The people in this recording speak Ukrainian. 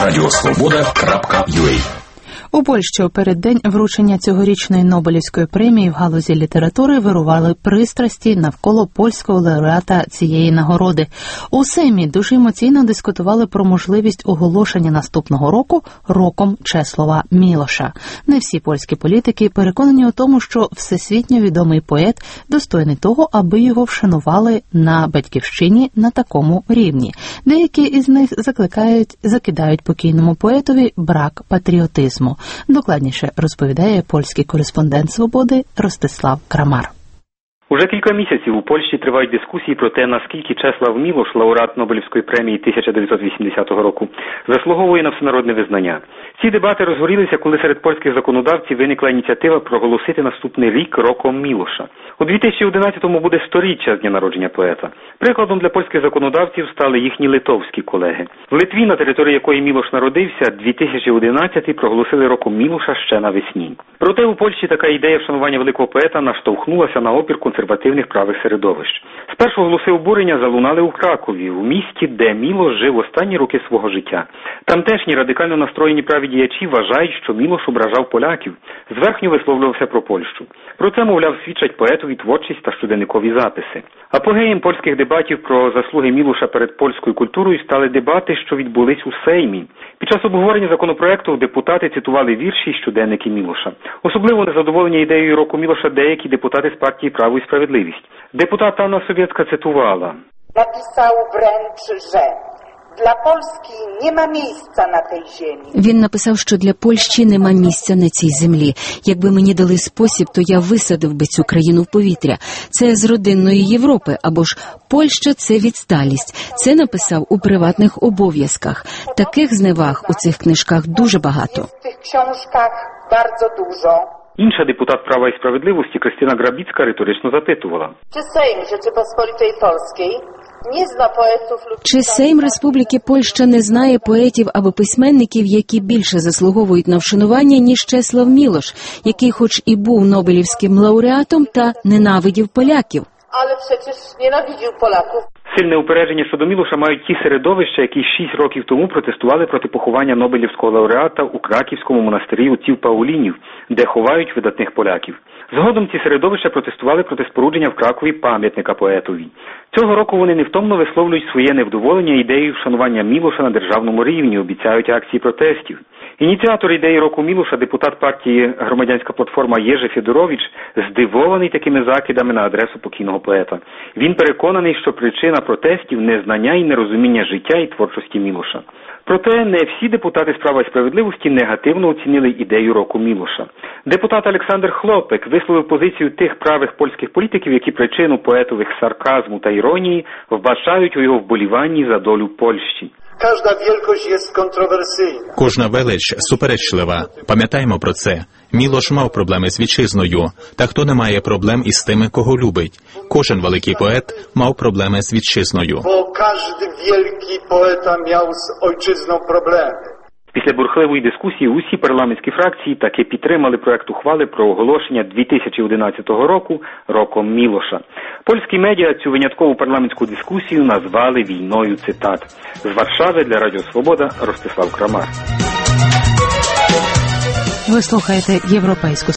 Radiosvoboda.ua. У Польщі у переддень вручення цьогорічної Нобелівської премії в галузі літератури вирували пристрасті навколо польського лауреата цієї нагороди. У Сеймі дуже емоційно дискутували про можливість оголошення наступного року роком Чеслова Мілоша. Не всі польські політики переконані у тому, що всесвітньо відомий поет достойний того, аби його вшанували на батьківщині на такому рівні. Деякі із них закидають покійному поетові брак патріотизму. Докладніше розповідає польський кореспондент «Свободи» Ростислав Крамар. Уже кілька місяців у Польщі тривають дискусії про те, наскільки Чеслав Мілош, лауреат Нобелівської премії 1980 року, заслуговує на всенародне визнання. Ці дебати розгорілися, коли серед польських законодавців виникла ініціатива проголосити наступний рік роком Мілоша. У 2011-му буде 100-річчя з дня народження поета. Прикладом для польських законодавців стали їхні литовські колеги. В Литві, на території якої Мілош народився, 2011 проголосили роком Мілоша ще навесні. Проте у Польщі така ідея вшанування великого поета наштовхнулася на опір консервативних правих середовищ. Спершу голоси обурення залунали у Кракові, у місті, де Мілош жив останні роки свого життя. Тамтешні радикально настроєні праві діячі вважають, що Мілош ображав поляків, зверхньо висловлювався про Польщу. Про це, мовляв, свідчать поетові творчість та щоденникові записи. Апогеєм польських дебатів про заслуги Мілоша перед польською культурою стали дебати, що відбулись у Сеймі. Під час обговорення законопроекту депутати цитували вірші й щоденники Мілоша. Особливо незадоволені ідеєю року Мілоша деякі депутати з партії «Право і справедливість». Депутат Анна Совєцька цитувала: «Написав врęcz, że для Польщі нема місця на тій землі». Він написав, що для Польщі нема місця на цій землі. Якби мені дали спосіб, то я висадив би цю країну в повітря. Це з родинної Європи, або ж Польща – це відсталість. Це написав у приватних обов'язках. Таких зневаг у цих книжках дуже багато. В цих книжках дуже dużo. Інша депутат «Права і справедливості» Кристина Грабіцька риторично запитувала: Чи Сейм Rzeczypospolitej Polskiej не зна поетів? Чи Сейм Республіки Польща не знає поетів або письменників, які більше заслуговують на вшанування, ніж Чеслав Мілош, який хоч і був Нобелівським лауреатом, та ненавидів поляків? Але przecież nienawidził Polaków. Сильне упередження щодо Мілоша мають ті середовища, які 6 років тому протестували проти поховання Нобелівського лауреата у Краківському монастирі отців Паулінів, де ховають видатних поляків. Згодом ці середовища протестували проти спорудження в Кракові пам'ятника поетові. Цього року вони невтомно висловлюють своє невдоволення ідеєю вшанування Мілоша на державному рівні, обіцяють акції протестів. Ініціатор ідеї року Мілоша, депутат партії «Громадянська платформа» Єжи Федорович, здивований такими закидами на адресу покійного поета. Він переконаний, що причина протестів – незнання і нерозуміння життя і творчості Мілоша. Проте не всі депутати з «Права і справедливості» негативно оцінили ідею року Мілоша. Депутат Олександр Хлопек висловив позицію тих правих польських політиків, які причину поетових сарказму та іронії вбачають у його вболіванні за долю Польщі. Кожна велич суперечлива. Пам'ятаємо про це. Мілош мав проблеми з вітчизною. Та хто не має проблем із тими, кого любить? Кожен великий поет мав проблеми з вітчизною. Бо кожен великий поет мав з ojczyzną проблеми. Після бурхливої дискусії усі парламентські фракції таки підтримали проект ухвали про оголошення 2011 року роком Мілоша. Польські медіа цю виняткову парламентську дискусію назвали війною цитат. З Варшави для Радіо Свобода Ростислав Крамар. Ви слухаєте європейську